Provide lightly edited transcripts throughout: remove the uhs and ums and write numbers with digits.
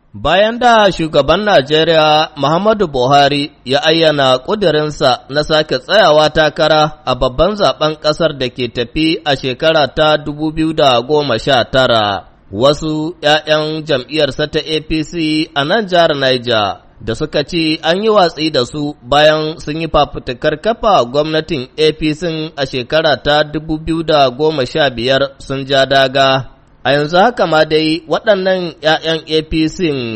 Bayan da shugaban Najeriya Muhammadu Buhari ya ayyana ƙudurinsa na sake tsayawa takara a babban zaben ƙasar da ke tafi a shekara ta 2019, wasu ‘ya'yan jam'iyyarsa ta APC a nan jihar Niger da suka ci an yi watsi da su bayan sun yi fafutukar kafa gwamnatin APC a shekara ta 2015 sun ja daga. A yanzu haka ma dai waɗannan ‘ya'yan APC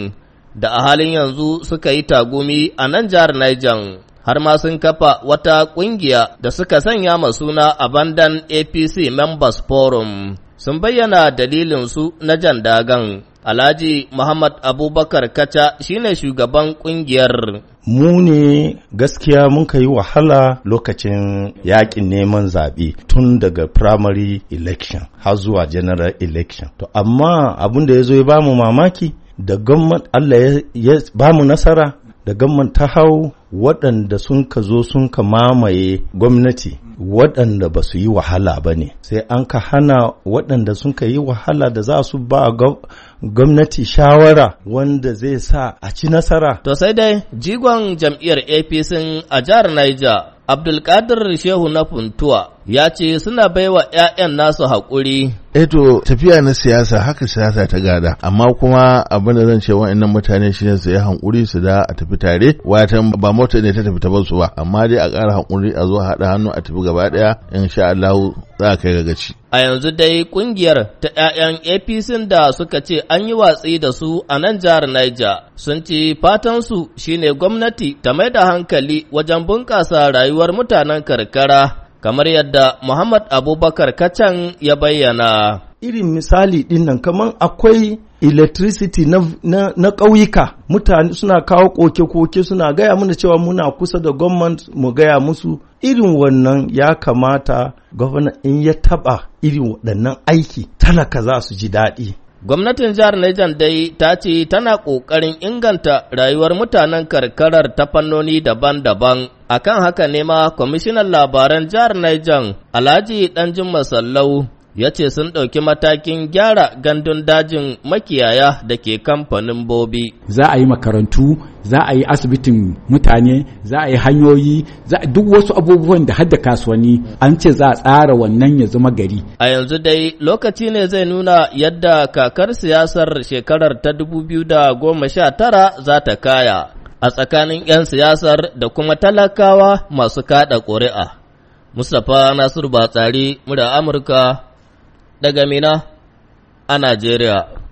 da a halin yanzu suka yi tagumi a nan jihar Niger, har ma sun kafa wata ƙungiya da suka sanya ma suna Abandon APC Members Forum, sun bayyana dalilinsu na jan dagan. Alhaji Muhammad Abubakar Kacha shine shugaban ƙungiyar. Mu ne gaskiya mun yi wahala lokacin yakin neman zaɓe tun daga primary election har zuwa general election. To amma abin da ya zo ya bamu mamaki da gwamnati Allah ya bamu nasara da gwamnati ta hau waɗanda sun ka zo sun ka mamaye gwamnati waɗanda ba su yi wahala ba ne, sai an ka hana waɗanda sun ka yi wahala da za su ba gwamnati shawara wanda zai sa a ci nasara. To sai dai jigon jam'iyyar APC a jihar Niger, Abdulkadir Shehu na Funtuwa, ya ce suna baiwa ‘ya'yan nasu haƙuri. To tafiya na siyasa haka siyasa ta gada, amma kuma abin da zan ce wa'annan mutane shine su yi hankuri su da a tafi tare, watan ba mota ne ta tafi ta bar su ba, amma dai a ƙara hankuri a zo haɗa hannu a tafi gaba ɗaya, insha Allah za a kai ga gaci. A yanzu dai ƙungiyar ta ‘ya'yan APC da suka ce an yi watsi da su a nan jihar Niger sun ce fatansu shine gwamnati ta mai da hankali wajen bunƙasa rayuwar mutanen karkara, kamar yadda Muhammad Abubakar Kacan ya bayyana. Irin misali ɗin nan kamar akwai electricity na ƙauyuka, mutane suna kawo koke-koke suna gaya mana cewa muna kusa da gwamnati mu gaya musu irin wannan ya kamata gwamna in ya taɓa irin waɗannan aiki talaka za su ji daɗi. Gwamnatin jihar Niger dai ta ce tana ƙoƙarin inganta rayuwar mutanen karkarar ta fannoni daban-daban. Akan haka ne ma kwamishinan labaran jihar Niger Alhaji Danjuma Sallau ya ce sun ɗauki matakin gyara gandun dajin makiyaya da ke kamfanin Bobi. Za a yi makarantu, za a yi asibitin mutane, za a yi hanyoyi, duk wasu abubuwan da hadda kasuwanni an ce za a tsara wannan ya zama gari. A yanzu dai lokaci ne zai nuna yadda kakar siyasar shekarar ta 2019 za ta kaya a tsakanin 'yan siyasar da kuma talakawa masu kaɗa ƙuri'a. Mustapha Nasiru Batsari, murya Amurka, daga Mina a Najeriya.